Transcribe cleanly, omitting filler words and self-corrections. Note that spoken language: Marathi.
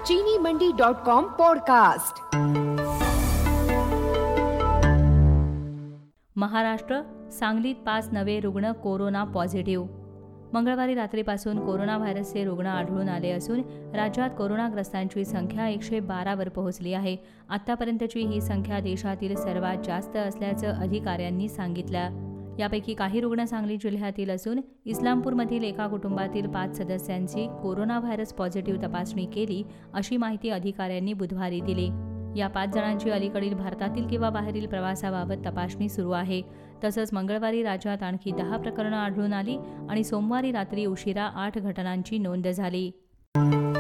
चीनीमंडी.com पॉडकास्ट। महाराष्ट्र, सांगलीत 5 नवे रुग्ण कोरोना पॉझिटिव्ह। मंगळवारी रात्रीपासून कोरोना व्हायरसचे रुग्ण आढळून आले असून राज्यात कोरोनाग्रस्तांची संख्या 112 वर पोहोचली आहे। आतापर्यंतची ही संख्या देशातील सर्वात जास्त असल्याचं अधिकाऱ्यांनी सांगितलं। यापैकी काही रुग्ण सांगली जिल्ह्यातील असून इस्लामपूरमधील एका कुटुंबातील 5 सदस्यांची कोरोना व्हायरस पॉझिटिव्ह तपासणी केली, अशी माहिती अधिकाऱ्यांनी बुधवारी दिली। या 5 जणांची अलीकडील भारतातील किंवा बाहेरील प्रवासाबाबत तपासणी सुरू आहे। तसंच मंगळवारी राज्यात आणखी 10 प्रकरणं आढळून आली आणि सोमवारी रात्री उशिरा 8 घटनांची नोंद झाली।